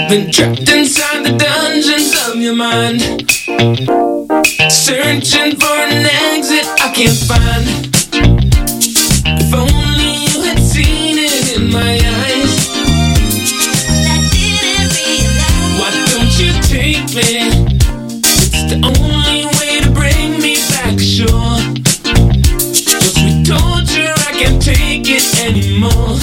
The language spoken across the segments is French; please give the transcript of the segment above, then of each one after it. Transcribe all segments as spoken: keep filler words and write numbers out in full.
Been trapped inside the dungeons of your mind, searching for an exit I can't find. If only you had seen it in my eyes. I didn't realize. Why don't you take me? It's the only way to bring me back ashore. Your sweet torture, I can't take it anymore.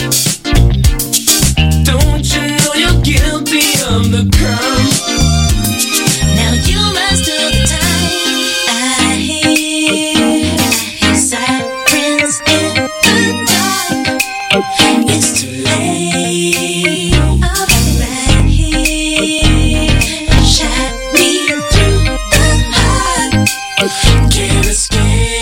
Don't you know you're guilty of the crime? Now you must do the time. I hear, I hear sirens in the dark. It's too late. I'll be right here. Shot me through the heart. Can't escape.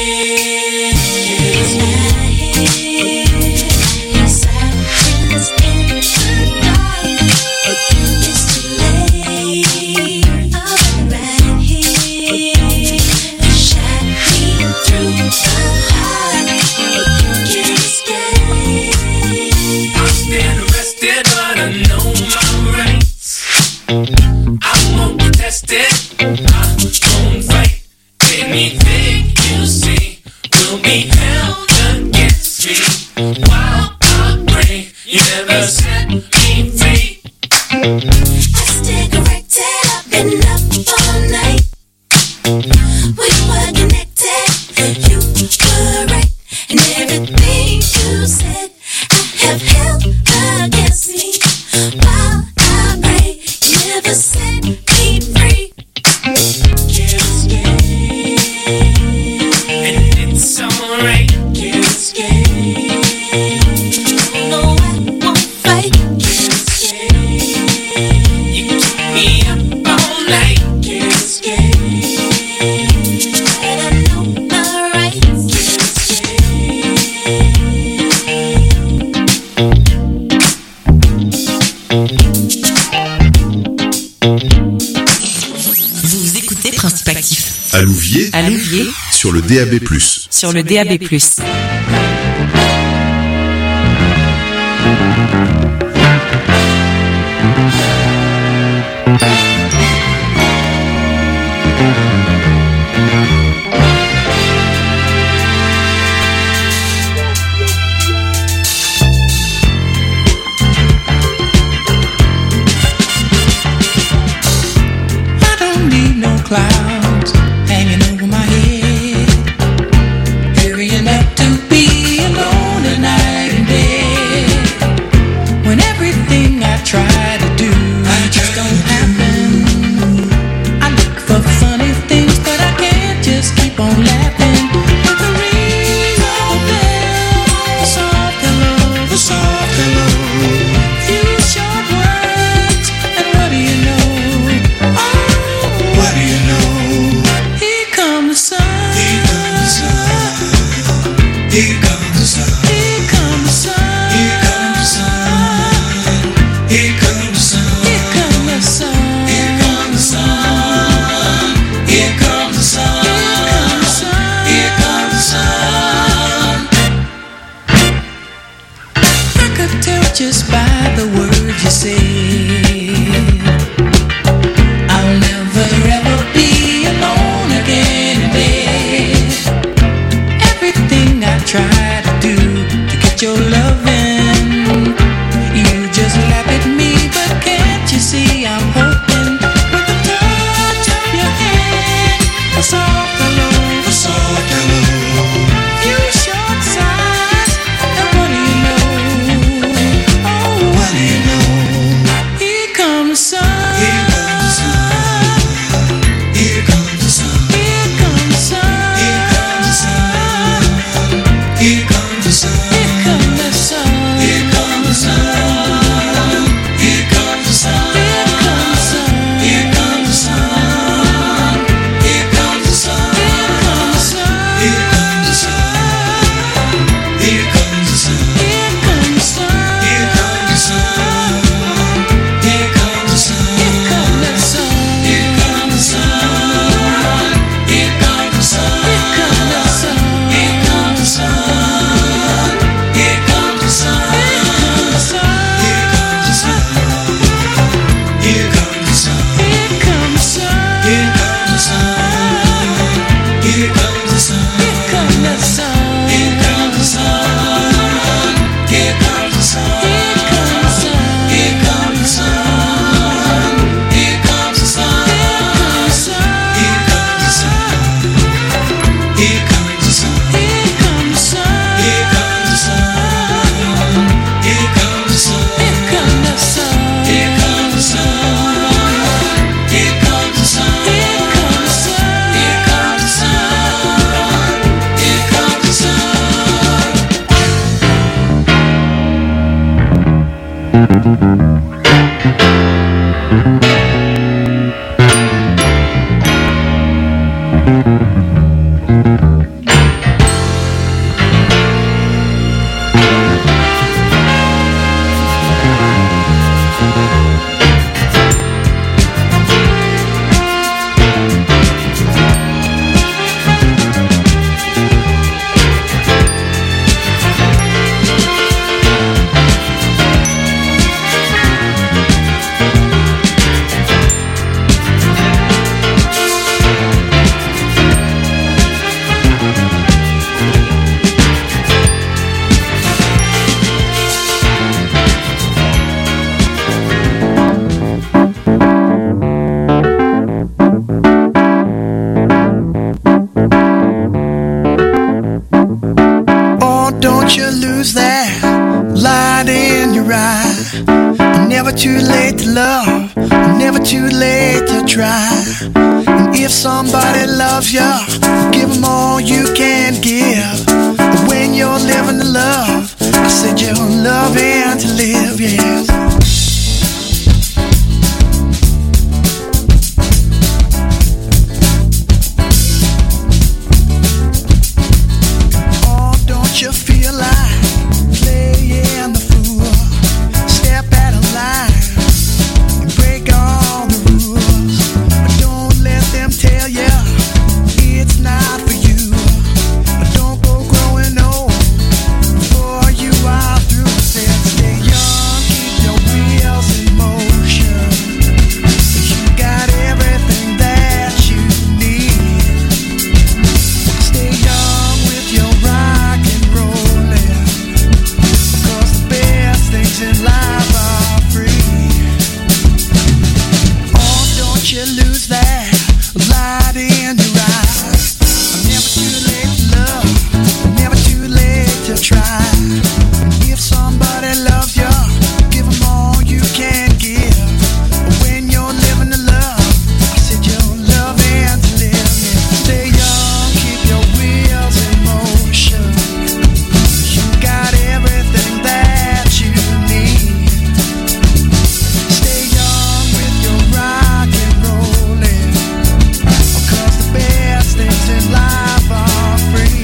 I hear sirens in the dark. It's too late. I'll be right here. You shot me through the heart. Can't escape. I've been arrested, but I know my rights. I won't be tested, I won't fight. Anything you see will be held against me. While I pray, you never set me free. I stay corrected. I've been up all night. We were connected. You were right, and everything you said I have held against me. While I pray, you never set me free. Can't escape, and it's alright. Can't escape, No, I won't fight. can't escape. You keep me up all night. Can't escape, And I know my rights. can't escape. Vous écoutez Principe Actif À Louviers, à Louviers sur le D A B plus. sur le D A B plus. I don't need no clouds hanging over my head, hurrying up to be alone tonight in bed. When everything I try to do, I just don't happen. Never too late to love, never too late to try. And if somebody loves you, give them all you can give. But when you're living the love, I said you're loving to live, yes. Oh, don't you feel like playing the fool? Step out of line and break all the rules, but don't let them tell you it's not for you. But don't go growing old before you are through. Said stay young, keep your wheels in motion. You got everything that you need. Stay young with your rock and rollin', 'cause the best things in life are free. Oh, don't you lose that light in your eyes. Never too late to love, never too late to try. If somebody loves you, give them all you can give. But when you're living the love, I said you're loving to live. Yeah. Stay young, keep your wheels in motion. You got everything that you need. Stay young with your rock and rollin', 'cause the best things in life are free.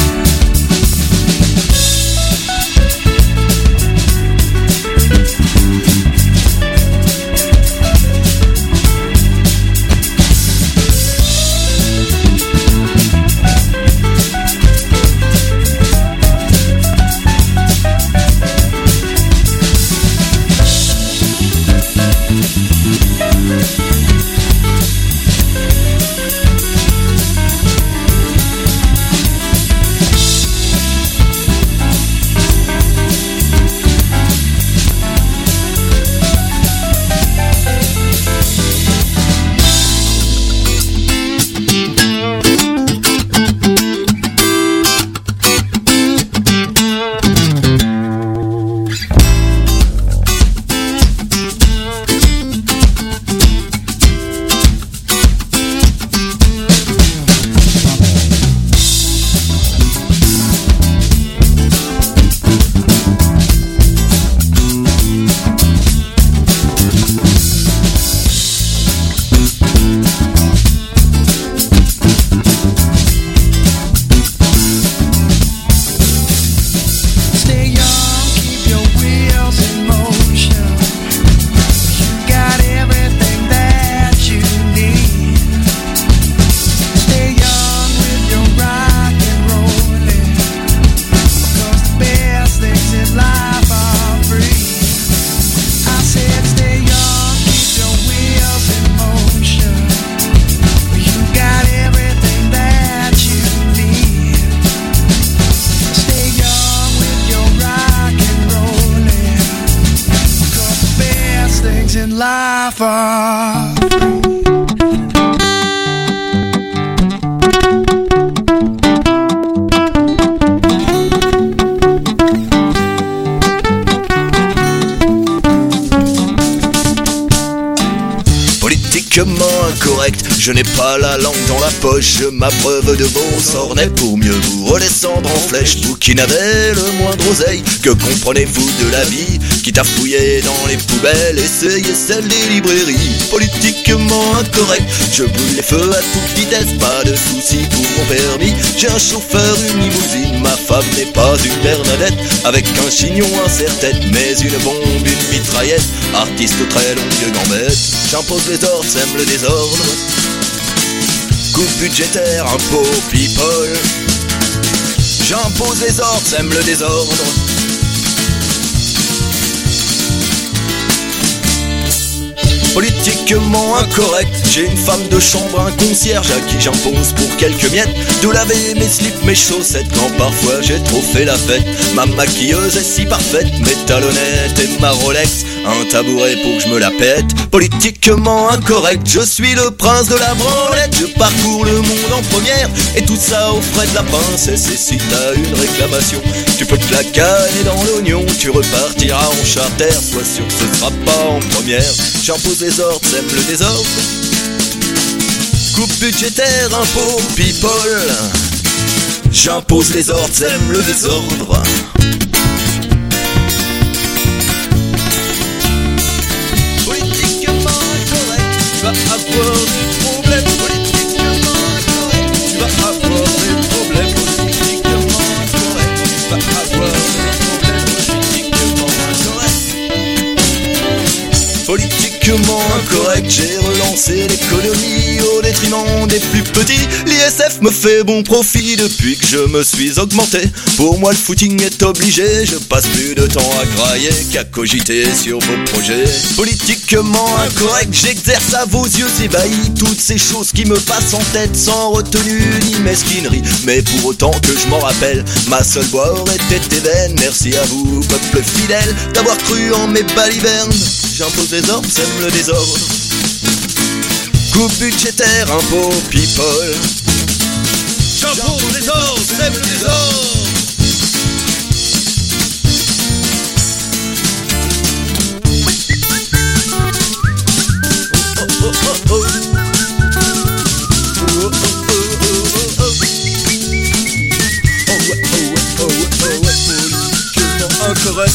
Stay young, keep your wheels in motion. You got everything that you need. Stay young with your rock and rollin', 'cause the best things in life are free. I said stay young, keep your wheels in motion. You got everything that you need. Stay young with your rock and rollin', 'cause the best things in life are Politiquement incorrect, je n'ai pas la langue dans la poche. Ma preuve de bon sort n'est pour mieux vous redescendre en flèche. Vous qui n'avez le moindre oseille, que comprenez-vous de la vie? quitte à fouiller dans les poubelles, essayer celle des librairies. Politiquement incorrect, je brûle les feux à toute vitesse, pas de soucis pour mon permis. J'ai un chauffeur, une limousine, ma femme n'est pas une Bernadette, avec un chignon, un serre-tête, mais une bombe, une mitraillette, artiste aux très longues gambettes. J'impose les ordres, sème le désordre, coupe budgétaire, impôts, people. J'impose les ordres, sème le désordre. Politiquement incorrect, j'ai une femme de chambre, un concierge à qui j'impose pour quelques miettes de laver mes slips, mes chaussettes quand parfois j'ai trop fait la fête. Ma maquilleuse est si parfaite, mes talonnettes et ma Rolex, un tabouret pour que je me la pète. Politiquement incorrect, je suis le prince de la branlette, je parcours le monde en première et tout ça aux frais de la princesse. Et si t'as une réclamation, tu peux te la caler dans l'oignon, tu repartiras en charter, sois sûr que ce sera pas en première. J'impose les ordres, sème le désordre, coupe budgétaire, impôts, people. J'impose les ordres, sème le désordre. Politiquement incorrect, tu vas avoir des problèmes. Politiquement incorrect, tu vas avoir des problèmes. Politiquement incorrect, tu vas avoir des problèmes. Politiquement incorrect. Politiquement incorrect, j'ai relancé l'économie au détriment des plus petits. L'I S F me fait bon profit depuis que je me suis augmenté. Pour moi le footing est obligé, je passe plus de temps à grailler qu'à cogiter sur vos projets. Politiquement incorrect, j'exerce à vos yeux ébahis toutes ces choses qui me passent en tête sans retenue ni mesquinerie. Mais pour autant que je m'en rappelle, ma seule voix aurait été vaine. Merci à vous, peuple fidèle, d'avoir cru en mes balivernes. J'impose les ordres, sème le désordre, coupe budgétaire, impôts, people. J'impose les ordres, sème le désordre. Oh, oh, oh, oh. Oh, oh, oh, oh, oh, oh. Oh, ouais, oh, ouais, oh, ouais, oh, ouais, politiquement incorrect.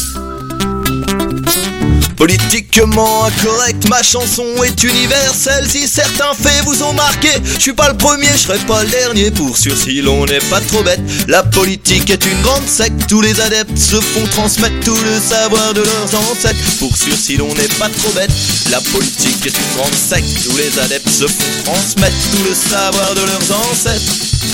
Politiquement incorrect, ma chanson est universelle. Si certains faits vous ont marqué, je suis pas le premier, je serai pas le dernier. Pour sûr si l'on n'est pas trop bête, la politique est une grande secte. Tous les adeptes se font transmettre tout le savoir de leurs ancêtres. Pour sûr si l'on n'est pas trop bête, la politique est une grande secte. Tous les adeptes se font transmettre tout le savoir de leurs ancêtres.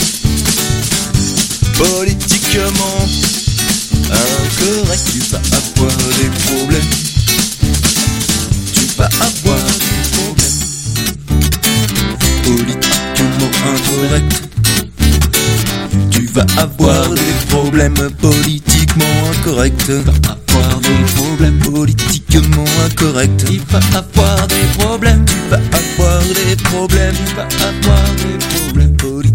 Politiquement incorrect, tu vas avoir des problèmes. Tu vas avoir des problèmes. Politiquement incorrect, tu vas avoir des problèmes. Politiquement incorrect, tu vas avoir des problèmes. Politiquement incorrect, tu vas avoir des problèmes. Tu vas avoir des problèmes. Tu vas avoir des problèmes politiques.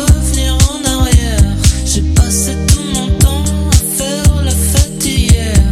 J'ai passé tout mon temps à faire la fête hier.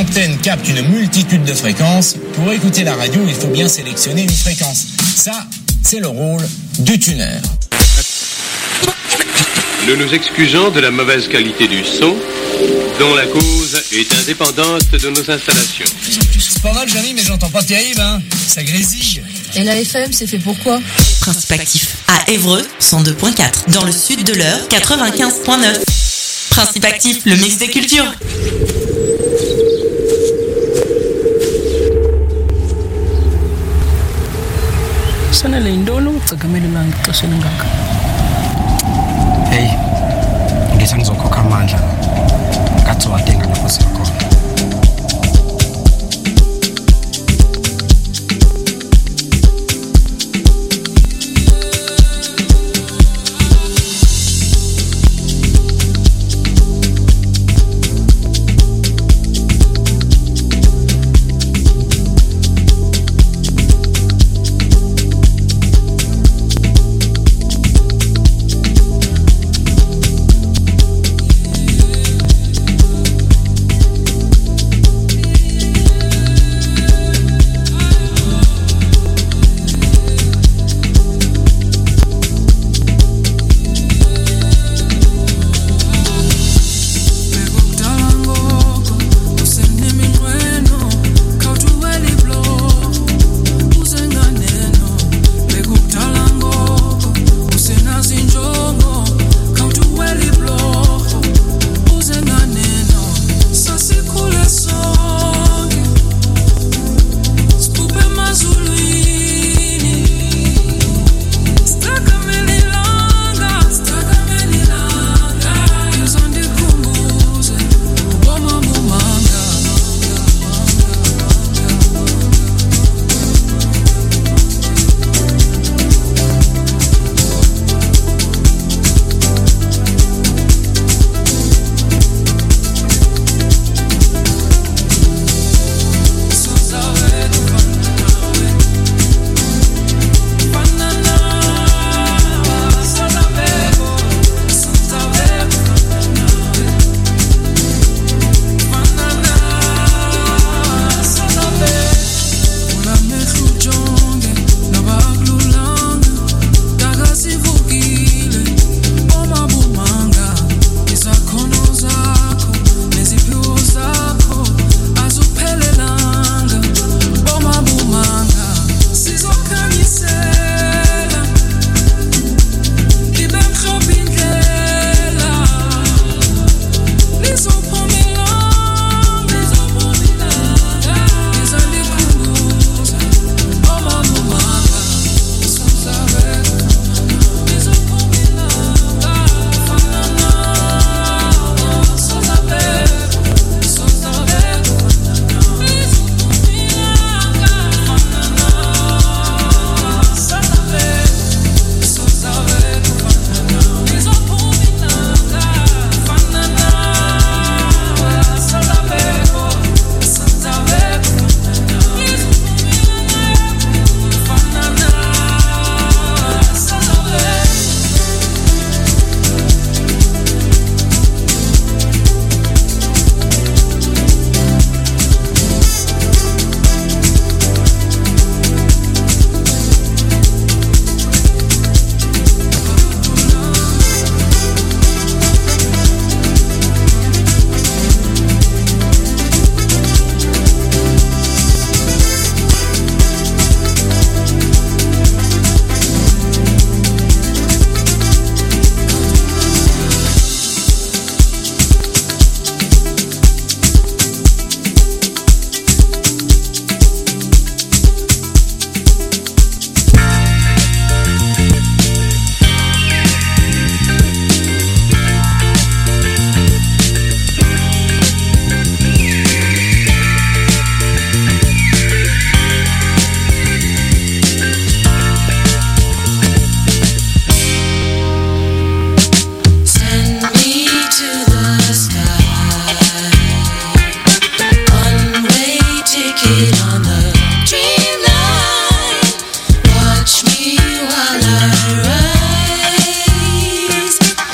antenne capte une multitude de fréquences. Pour écouter la radio, il faut bien sélectionner une fréquence. Ça, c'est le rôle du tuneur. Nous nous excusons de la mauvaise qualité du son, dont la cause est indépendante de nos installations. C'est pas mal, Jérémy, mais j'entends pas terrible, hein. Ça grésille. Et la F M, c'est fait pour quoi? Principe actif. À Évreux, cent deux point quatre. Dans le sud de l'Eure, quatre-vingt-quinze point neuf. Principe actif, le mix des cultures. Sanele indolo ucagamelela ngixesha elingaka. Hey, ngithi ngizokhokha amandla ngathi wadenga lapho siyakhona.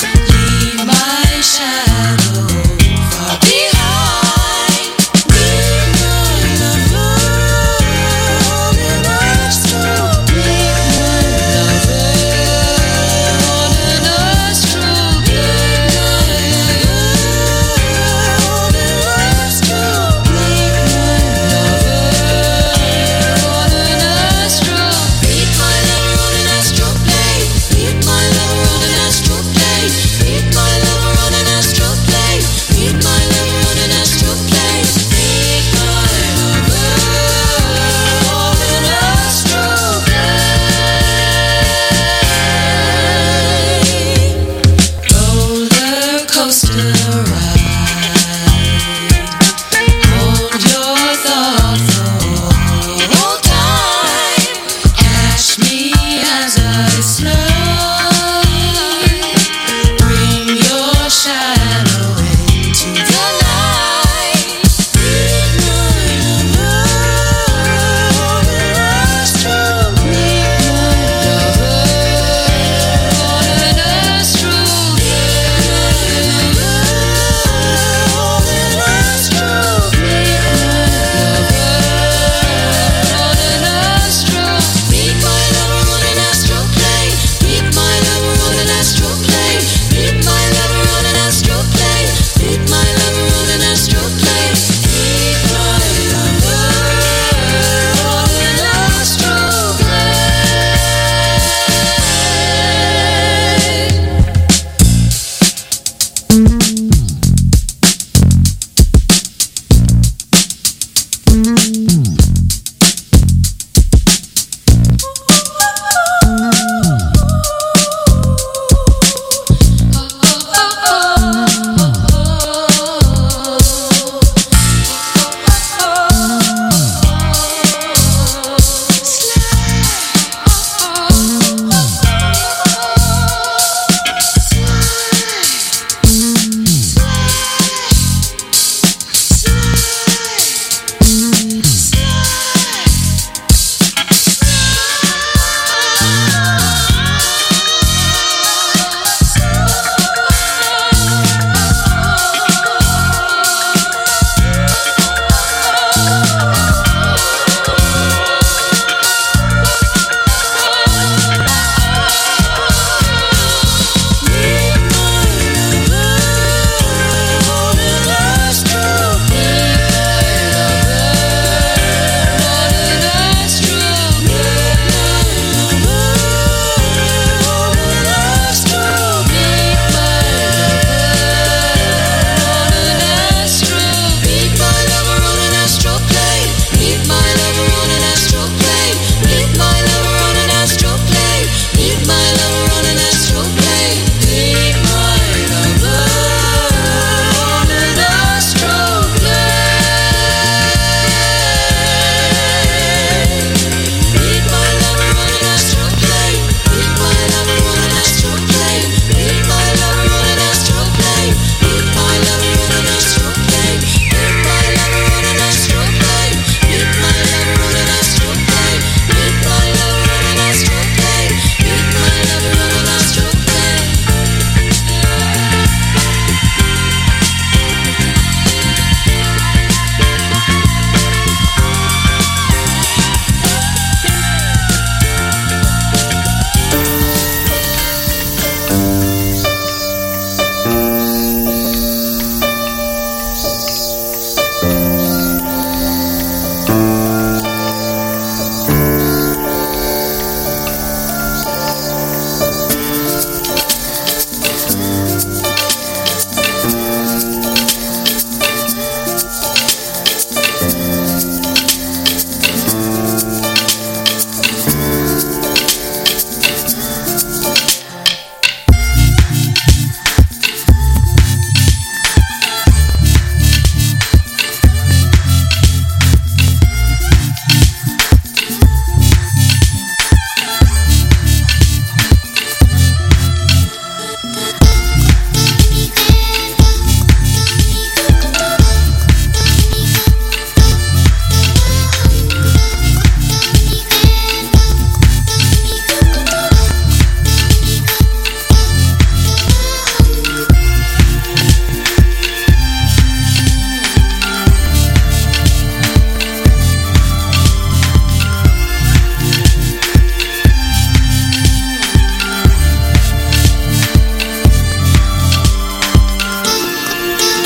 Shadow far behind. Thank